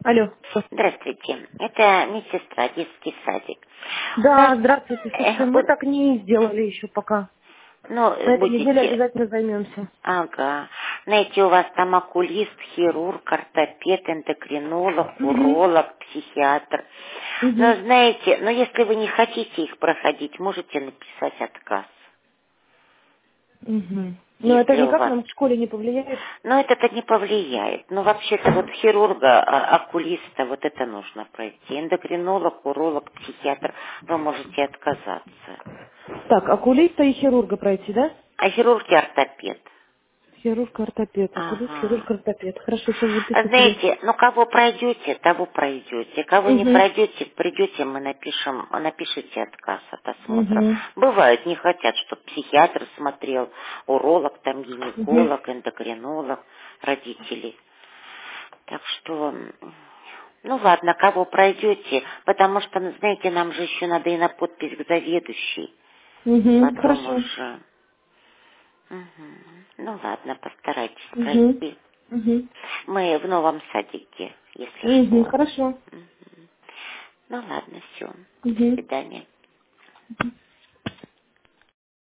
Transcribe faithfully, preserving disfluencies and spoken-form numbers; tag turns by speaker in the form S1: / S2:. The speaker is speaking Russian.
S1: Алло.
S2: Здравствуйте, это медсестра, детский садик.
S1: Да,
S2: Знаете,
S1: здравствуйте. Слушайте,
S2: э,
S1: мы
S2: вот,
S1: так не сделали еще пока.
S2: ну,
S1: На этой неделе
S2: будете,
S1: обязательно займемся.
S2: ага, знаете, у вас там окулист, хирург, ортопед, эндокринолог,
S1: Угу.
S2: уролог, психиатр. Но
S1: Угу.
S2: знаете, но если вы не хотите их проходить, можете написать отказ,
S1: Угу. Но это
S2: если у
S1: никак
S2: вас.
S1: нам в школе не повлияет?
S2: Но это-то не повлияет. Но вообще-то вот хирурга, а, окулиста, вот это нужно пройти. Эндокринолог, уролог, психиатр, вы можете отказаться.
S1: Так, окулиста и хирурга пройти, да?
S2: А хирург и ортопед.
S1: Хирург, ортопед. Окулист,
S2: Ага.
S1: хирург, ортопед. Хорошо, сейчас
S2: А
S1: запишу себе.
S2: знаете, ну кого пройдете, того пройдете. Кого не
S1: Угу.
S2: пройдете, придете, мы напишем, напишите отказ от осмотра.
S1: Угу.
S2: Бывают, не хотят, чтобы психиатр смотрел, уролог, там
S1: Угу.
S2: гинеколог, эндокринолог, родители. Так что, м, ну ладно, кого пройдете, потому что, ну, знаете, нам же еще надо и на подпись к заведующей.
S1: Угу.
S2: Потом
S1: Хорошо.
S2: уже. Мгм. Ну ладно, постарайтесь
S1: Угу.
S2: пройти.
S1: Угу.
S2: Мы в новом садике, если
S1: Угу.
S2: что.
S1: Хорошо.
S2: Мгм. Ну ладно, все. До
S1: Угу.
S2: свидания.